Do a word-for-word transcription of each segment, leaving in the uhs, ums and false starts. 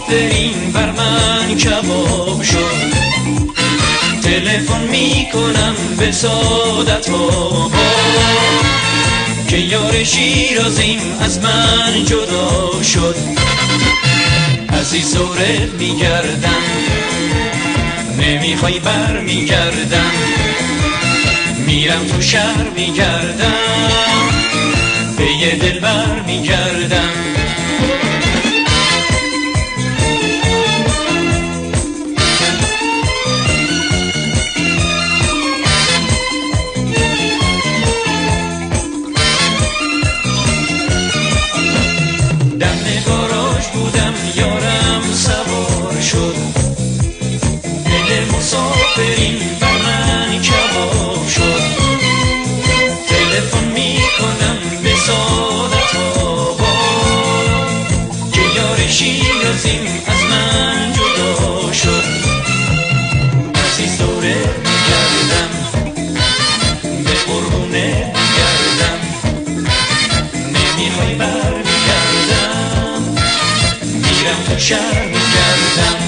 مسافرین بر من کباب شد. تلفن میکنم به سعادت آباد که یار شیرازیم از من جدا شد. عزیز دورت میگردم نمیخوای بر میگردم، میرم تو شهر میگردم به یه دلبر میگردم. مسافرین بر من کباب شد. تلفن میکنم به سعادت آباد که یار شیرازیم از من جدا شد. عزیز دورت میگردم به قربونه میگردم، نمیخوای بر میگردم، میرم تو شهر میگردم.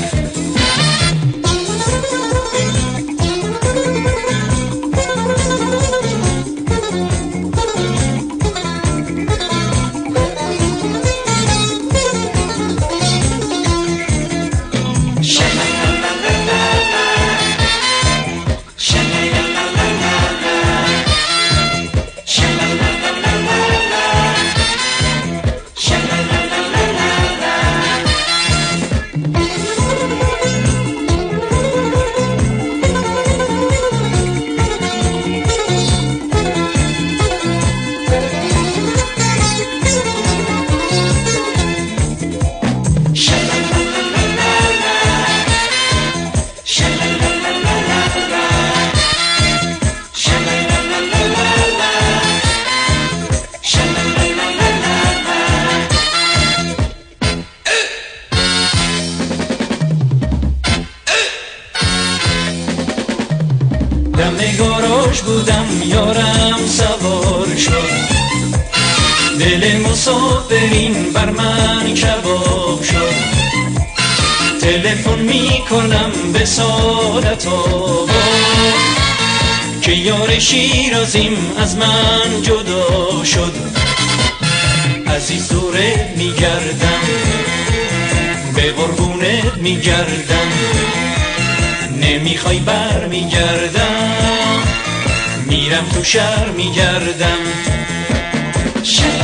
دم گاراژ بودم یارم سوار شد. دل مسافرین بر من کباب شد. تلفن میکنم به سعادت آباد که یار شیرازیم از من جدا شد. عزیز دورت میگردم به قربونت میگردم، نمیخوای بر میگردم، میرم تو شهر میگردم.